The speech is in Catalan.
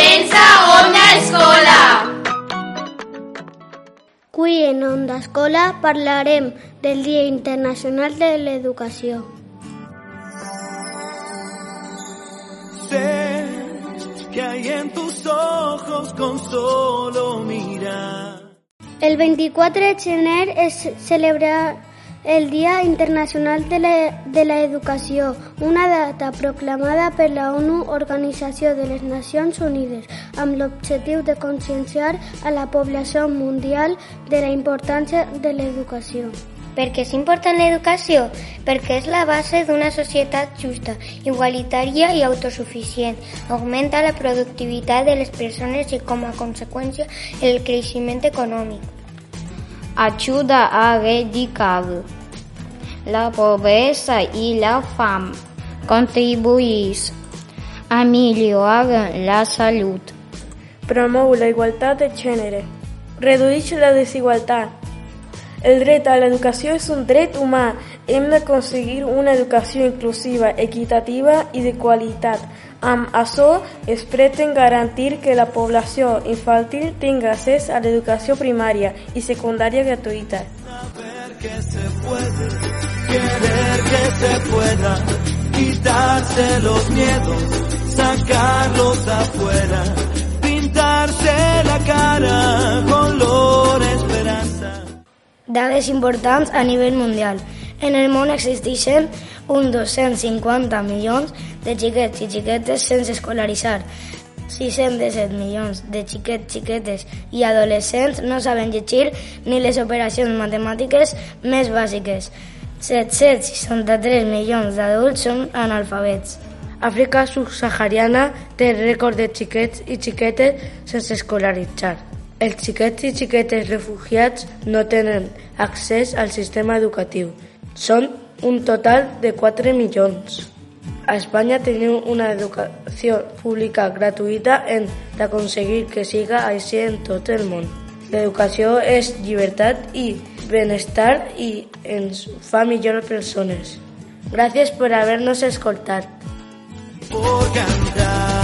Comença Onda Escola! Avui en Onda Escola parlarem del Dia Internacional de l'Educació. Sé que hay en tus ojos con solo mirar. El 24 de gener es celebra el Dia Internacional de l'Educació, una data proclamada per la ONU, Organització de les Nacions Unides, amb l'objectiu de conscienciar a la població mundial de la importància de l'educació. Per què és important l'educació? Perquè és la base d'una societat justa, igualitària i autosuficient. Augmenta la productivitat de les persones i, com a conseqüència, el creixement econòmic. Ajuda a erradicar la pobresa i la fam. Contribueix a millorar la salut. Promou la igualtat de gènere. Redueix la desigualtat. El dret a l'educació és un dret humà. Hem d'aconseguir una educació inclusiva, equitativa i de qualitat. Amb això es pretén garantir que la població infantil tingui accés a l'educació primària i secundària gratuïta. Saber que se puede, querer que se pueda, quitarse los miedos, sacarlos afuera, pintarse la cara, color esperanza. Dades importants a nivell mundial. En el món existeixen uns 250 milions de xiquets i xiquetes sense escolaritzar. 617 milions de xiquets, xiquetes i adolescents no saben llegir ni les operacions matemàtiques més bàsiques. 763 milions d'adults són analfabets. Àfrica subsahariana té rècord de xiquets i xiquetes sense escolaritzar. Els xiquets i xiquetes refugiats no tenen accés al sistema educatiu. Són un total de 4 milions. A Espanya tenim una educació pública gratuïta. Hem d'aconseguir que siga així en tot el món. L'educació és llibertat i benestar i ens fa millors persones. Gràcies per haver-nos escoltat. Por cantar.